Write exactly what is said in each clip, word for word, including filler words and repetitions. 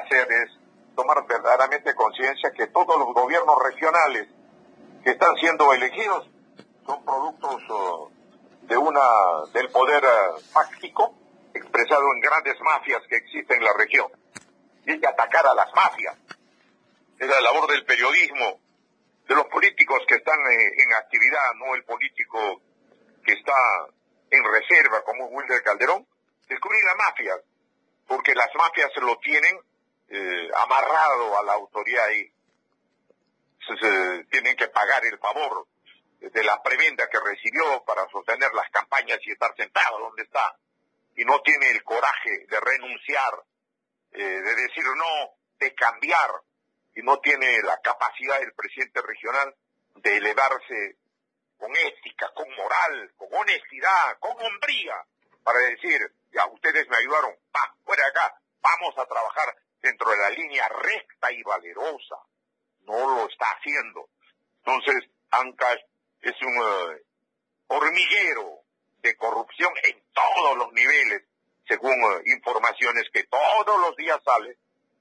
hacer es tomar verdaderamente conciencia que todos los gobiernos regionales que están siendo elegidos son productos uh, de una del poder uh, fáctico expresado en grandes mafias que existen en la región. Y hay que atacar a las mafias. Es la labor del periodismo, de los políticos que están eh, en actividad, no el político que está en reserva como Wilder Calderón, descubrir las mafias, porque las mafias lo tienen eh, amarrado a la autoridad y se, se, tienen que pagar el favor de la prebenda que recibió para sostener las campañas y estar sentado donde está, y no tiene el coraje de renunciar, eh, de decir no, de cambiar, y no tiene la capacidad del presidente regional de elevarse con ética, con moral, con honestidad, con hombría, para decir, ya ustedes me ayudaron, va, fuera de acá, vamos a trabajar dentro de la línea recta y valerosa. No lo está haciendo. Entonces, Ancash es un uh, hormiguero de corrupción en todos los niveles, según uh, informaciones que todos los días salen,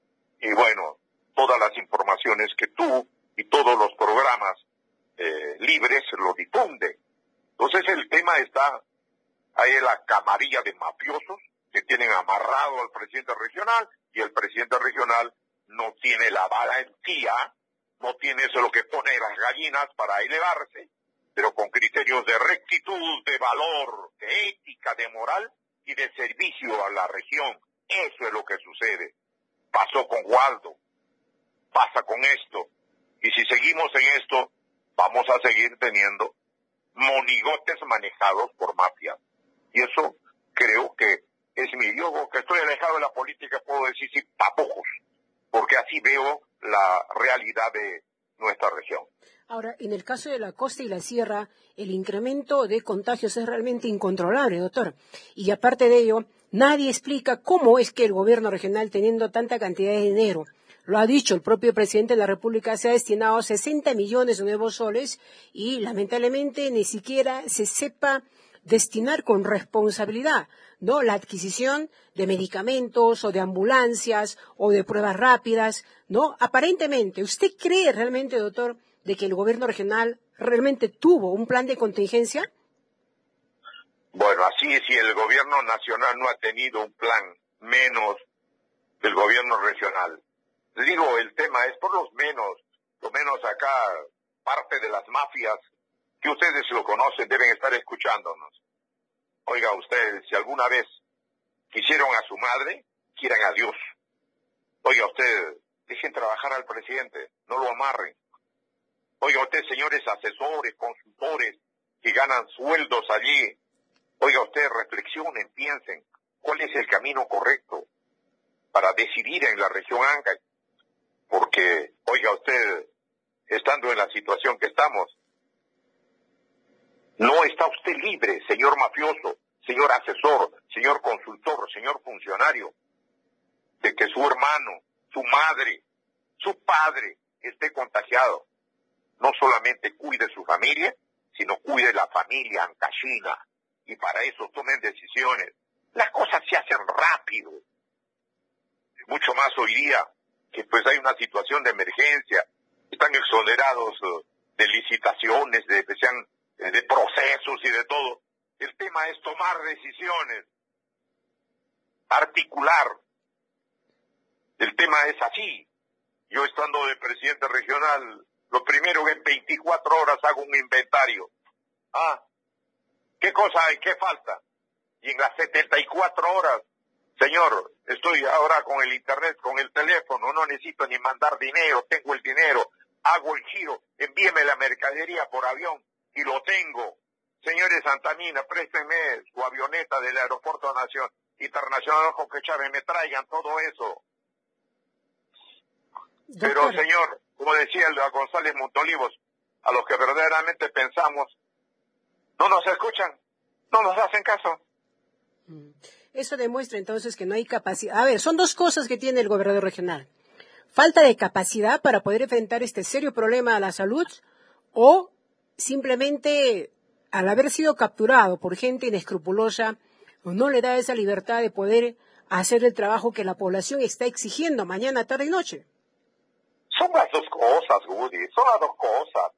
y bueno, todas las informaciones que tú y todos los programas eh, libres lo difunden. Entonces el tema está ahí en la camarilla de mafiosos que tienen amarrado al presidente regional, y el presidente regional no tiene la valentía, no tiene eso lo que pone las gallinas para elevarse, pero con criterios de rectitud, de valor, de ética, de moral y de servicio a la región. Eso es lo que sucede. Pasó con Waldo, pasa con esto, y si seguimos en esto, vamos a seguir teniendo monigotes manejados por mafias. Y eso creo que es mi, yo que estoy alejado de la política, puedo decir sí, tapujos, porque así veo la realidad de nuestra región. Ahora, en el caso de la costa y la sierra, el incremento de contagios es realmente incontrolable, doctor. Y aparte de ello, nadie explica cómo es que el gobierno regional, teniendo tanta cantidad de dinero, lo ha dicho el propio presidente de la República, se ha destinado sesenta millones de nuevos soles y lamentablemente ni siquiera se sepa destinar con responsabilidad, ¿no?, la adquisición de medicamentos o de ambulancias o de pruebas rápidas, ¿no? Aparentemente, ¿usted cree realmente, doctor, de que el gobierno regional realmente tuvo un plan de contingencia? Bueno, así es, si el gobierno nacional no ha tenido un plan, menos del gobierno regional. Les digo, el tema es por los menos, lo menos acá, parte de las mafias, que ustedes lo conocen, deben estar escuchándonos. Oiga, ustedes, si alguna vez quisieron a su madre, quieran a Dios. Oiga, usted, dejen trabajar al presidente, no lo amarren. Oiga, usted, señores asesores, consultores, que ganan sueldos allí, oiga, usted, reflexionen, piensen, ¿cuál es el camino correcto para decidir en la región Ancash? Porque, oiga, usted, estando en la situación que estamos, no está usted libre, señor mafioso, señor asesor, señor consultor, señor funcionario, de que su hermano, su madre, su padre esté contagiado. No solamente cuide su familia, sino cuide la familia ancashina. Y para eso tomen decisiones. Las cosas se hacen rápido. Mucho más hoy día, que pues hay una situación de emergencia. Están exonerados uh, de licitaciones, de que sean de procesos y de todo. El tema es tomar decisiones, articular. El tema es así. Yo estando de presidente regional, lo primero que en veinticuatro horas hago un inventario. Ah, ¿qué cosa hay? ¿Qué falta? Y en las setenta y cuatro horas, señor, estoy ahora con el internet, con el teléfono, no necesito ni mandar dinero, tengo el dinero, hago el giro, envíeme la mercadería por avión y lo tengo. Señores Santamina, préstenme su avioneta del Aeropuerto Nacional Internacional Jorge Chávez, me traigan todo eso. Pero, señor, como decía el González Montolivos, a los que verdaderamente pensamos, no nos escuchan, no nos hacen caso. Eso demuestra entonces que no hay capacidad. A ver, son dos cosas que tiene el gobernador regional. Falta de capacidad para poder enfrentar este serio problema a la salud, o simplemente al haber sido capturado por gente inescrupulosa, no le da esa libertad de poder a hacer el trabajo que la población está exigiendo mañana, tarde y noche. Son las dos cosas, Woody, son las dos cosas.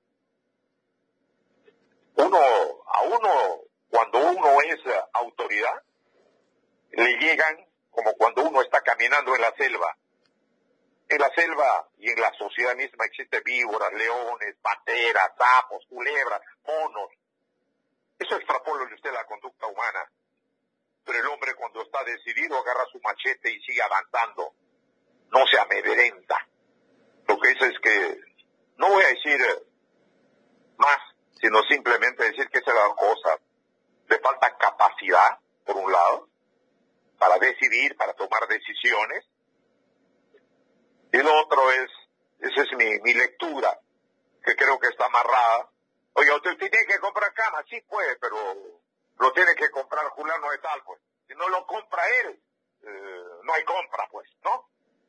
Uno, a uno, cuando uno es uh, autoridad, le llegan como cuando uno está caminando en la selva. En la selva y en la sociedad misma existen víboras, leones, panteras, sapos, culebras, monos. Eso extrapólo usted la conducta humana. Pero el hombre cuando está decidido agarra su machete y sigue avanzando. No se amedrenta. Lo que dice es que, no voy a decir más, sino simplemente decir que esa es la cosa. Le falta capacidad, por un lado, para decidir, para tomar decisiones. Y lo otro es, esa es mi, mi lectura, que creo que está amarrada. Oiga, usted tiene que comprar cama, sí puede, pero lo tiene que comprar Juliano de tal, pues. Si no lo compra él, eh, no hay compra, pues, ¿no?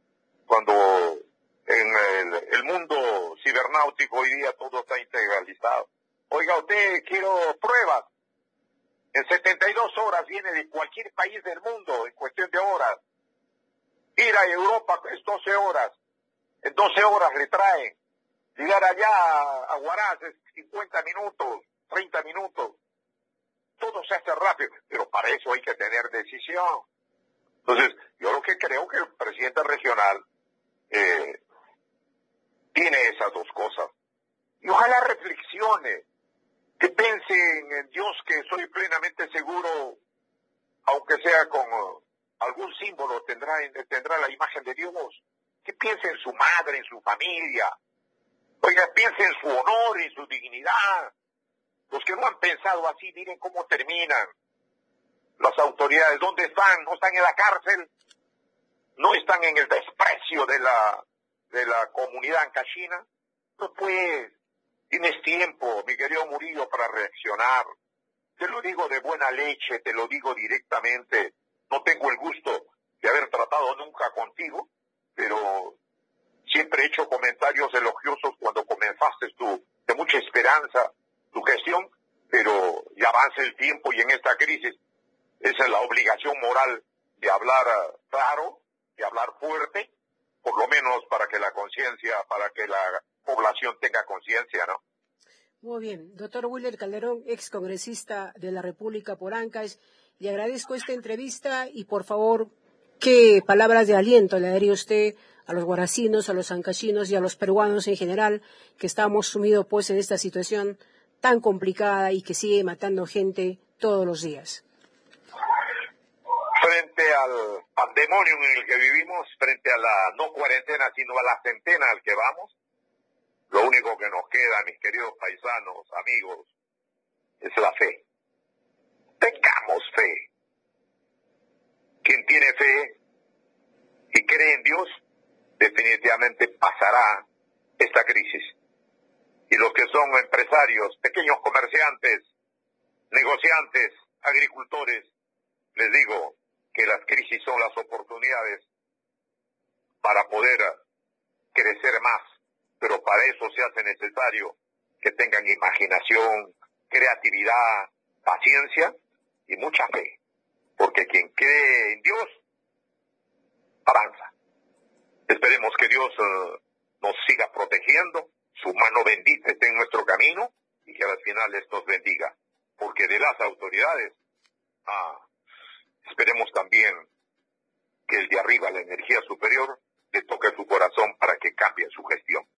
Cuando en el, el mundo cibernáutico hoy día todo está integralizado. Oiga, usted quiero pruebas. En setenta y dos horas viene de cualquier país del mundo, en cuestión de horas. Ir a Europa es doce horas. En doce horas le traen. Llegar allá a Huaraz es cincuenta minutos, treinta minutos. Todo se hace rápido, pero para eso hay que tener decisión. Entonces, yo lo que creo que el presidente regional eh, tiene esas dos cosas. Y ojalá reflexione, que piense en Dios, que soy plenamente seguro, aunque sea con uh, algún símbolo, tendrá, tendrá la imagen de Dios. Que piense en su madre, en su familia. Oiga, piense en su honor, en su dignidad. Los que no han pensado así, miren cómo terminan. Las autoridades, ¿dónde están? ¿No están en la cárcel? ¿No están en el desprecio de la de la comunidad ancashina? No, pues, tienes tiempo, mi querido Murillo, para reaccionar. Te lo digo de buena leche, te lo digo directamente. No tengo el gusto de haber tratado nunca contigo, pero siempre he hecho comentarios elogiosos cuando comenzaste tu, de mucha esperanza, tu gestión, pero ya avanza el tiempo y en esta crisis esa es la obligación moral de hablar uh, claro, de hablar fuerte, por lo menos para que la conciencia, para que la población tenga conciencia, ¿no? Muy bien. Doctor Willer Calderón, ex congresista de la República por Ancash, le agradezco esta entrevista y, por favor, ¿qué palabras de aliento le daría usted a los guaracinos, a los ancashinos y a los peruanos en general, que estamos sumidos pues en esta situación tan complicada y que sigue matando gente todos los días? Frente al pandemonio en el que vivimos, frente a la no cuarentena, sino a la centena al que vamos, lo único que nos queda, mis queridos paisanos, amigos, es la fe. Tengamos fe. Quien tiene fe y cree en Dios, definitivamente pasará esta crisis. Y los que son empresarios, pequeños comerciantes, negociantes, agricultores, les digo que las crisis son las oportunidades para poder crecer más, pero para eso se hace necesario que tengan imaginación, creatividad, paciencia y mucha fe, porque quien cree en Dios avanza. Esperemos que Dios uh, nos siga protegiendo, su mano bendita esté en nuestro camino y que al final les nos bendiga, porque de las autoridades ah, esperemos también que el de arriba, la energía superior,